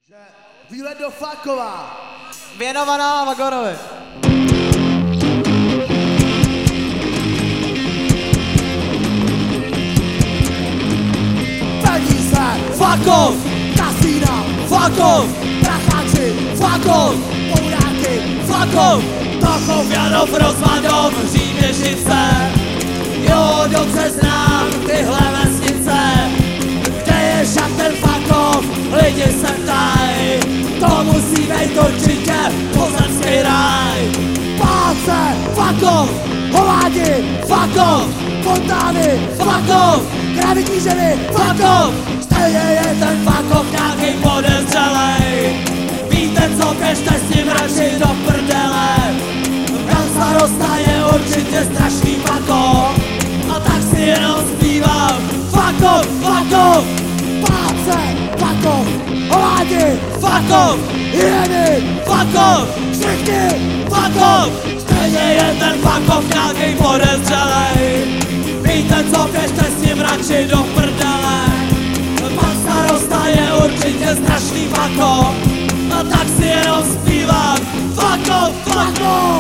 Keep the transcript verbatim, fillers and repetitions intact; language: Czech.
Že výlet do Fakova. Věnovaná Vagorovi. Peníze, Fakov, kasína, Fakov, pracháči, Fakov, poudáky, Fakov, Tachov, Janov, Rozvadov, Říměšice. Jo, dobře znám tyhle vesnice. Kde je však ten Fakov? Lidi se ptají. To musí být určitě pozemský ráj. Pálce, Fakov, hovádi, Fakov, fontány, Fakov, krávy kníženy, Fakov, Stejně je ten Fakov nějaký podezřelej. Víte co, běžte s ním radši do prdele. Pan starosta je určitě strašný Fakov. A tak si jenom zpívám Fakov, Fakov, Pálce, Fakov, hovádi, Fakov, hyeny, Fakov, všechny, Fakov. Stejně je ten Fakov nějaký podezřelej. Víte co, běžte s ním radši do prdele. Pan starosta je určitě strašný Fakov. A tak si jenom zpívám Fakov, Fakov.